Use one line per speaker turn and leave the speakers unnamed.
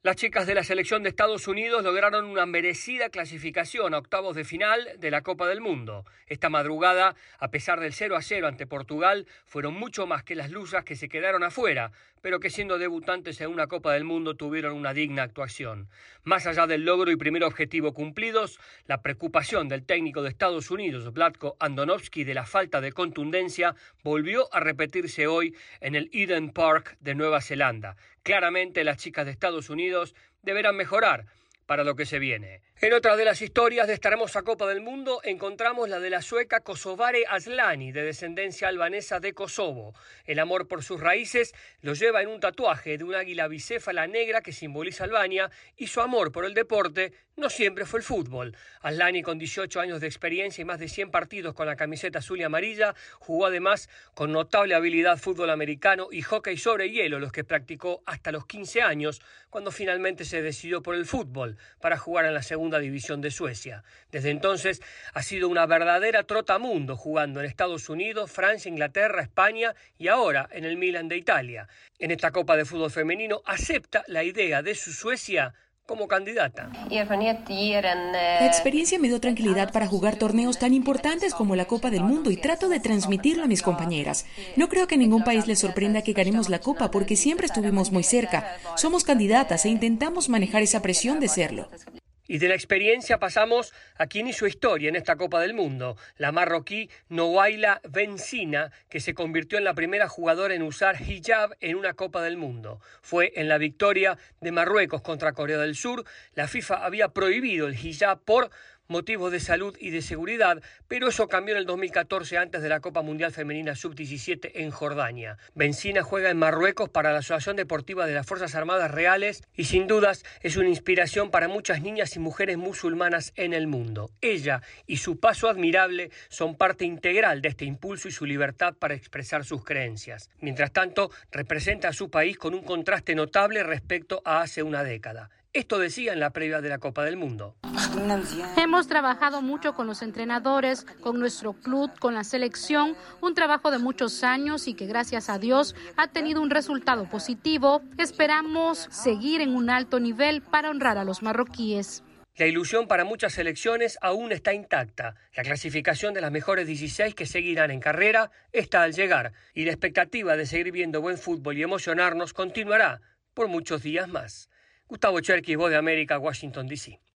Las chicas de la selección de Estados Unidos lograron una merecida clasificación a octavos de final de la Copa del Mundo. Esta madrugada, a pesar del 0-0 ante Portugal, fueron mucho más que las lusas que se quedaron afuera, pero que siendo debutantes en una Copa del Mundo tuvieron una digna actuación. Más allá del logro y primer objetivo cumplidos, la preocupación del técnico de Estados Unidos, Vlatko Andonovski, de la falta de contundencia volvió a repetirse hoy en el Eden Park de Nueva Zelanda. Claramente las chicas de Estados Unidos deberán mejorar para lo que se viene. En otra de las historias de esta hermosa Copa del Mundo encontramos la de la sueca Kosovare Asllani, de descendencia albanesa de Kosovo. El amor por sus raíces lo lleva en un tatuaje de un águila bicéfala negra que simboliza Albania, y su amor por el deporte no siempre fue el fútbol. Asllani, con 18 años de experiencia y más de 100 partidos con la camiseta azul y amarilla, jugó además con notable habilidad fútbol americano y hockey sobre hielo, los que practicó hasta los 15 años, cuando finalmente se decidió por el fútbol para jugar en la segunda división de Suecia. Desde entonces ha sido una verdadera trotamundo, jugando en Estados Unidos, Francia, Inglaterra, España y ahora en el Milan de Italia. En esta Copa de Fútbol Femenino acepta la idea de su Suecia como candidata.
La experiencia me dio tranquilidad para jugar torneos tan importantes como la Copa del Mundo y trato de transmitirlo a mis compañeras. No creo que a ningún país le sorprenda que ganemos la Copa porque siempre estuvimos muy cerca. Somos candidatas e intentamos manejar esa presión de serlo.
Y de la experiencia pasamos a quien hizo historia en esta Copa del Mundo, la marroquí Nouaila Benzina, que se convirtió en la primera jugadora en usar hijab en una Copa del Mundo. Fue en la victoria de Marruecos contra Corea del Sur. La FIFA había prohibido el hijab por motivos de salud y de seguridad, pero eso cambió en el 2014 antes de la Copa Mundial Femenina Sub-17 en Jordania. Benzina juega en Marruecos para la Asociación Deportiva de las Fuerzas Armadas Reales y sin dudas es una inspiración para muchas niñas y mujeres musulmanas en el mundo. Ella y su paso admirable son parte integral de este impulso y su libertad para expresar sus creencias. Mientras tanto, representa a su país con un contraste notable respecto a hace una década. Esto decía en la previa de la Copa del Mundo.
Hemos trabajado mucho con los entrenadores, con nuestro club, con la selección, un trabajo de muchos años y que gracias a Dios ha tenido un resultado positivo. Esperamos seguir en un alto nivel para honrar a los marroquíes.
La ilusión para muchas selecciones aún está intacta. La clasificación de las mejores 16 que seguirán en carrera está al llegar y la expectativa de seguir viendo buen fútbol y emocionarnos continuará por muchos días más. Gustavo Cherkis, Voz de América, Washington, D.C.